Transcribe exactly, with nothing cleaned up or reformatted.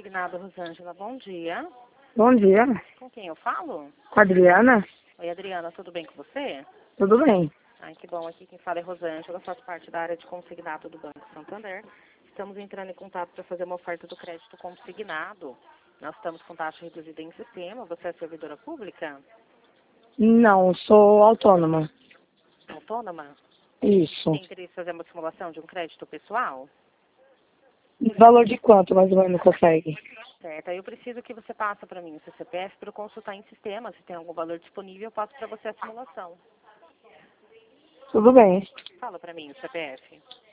Consignado Rosângela, bom dia. Bom dia. Com quem eu falo? Com a Adriana? Oi, Adriana, tudo bem com você? Tudo bem. Ai, que bom. Aqui quem fala é Rosângela, faço parte da área de consignado do Banco Santander. Estamos entrando em contato para fazer uma oferta do crédito consignado. Nós estamos com taxa reduzida em sistema. Você é servidora pública? Não, sou autônoma. Autônoma? Isso. Tem interesse em fazer uma simulação de um crédito pessoal? Valor de quanto mais ou menos consegue? Certo. Aí eu preciso que você passe para mim o seu C P F para eu consultar em sistema. Se tem algum valor disponível, eu passo para você a simulação. Tudo bem. Fala para mim o C P F.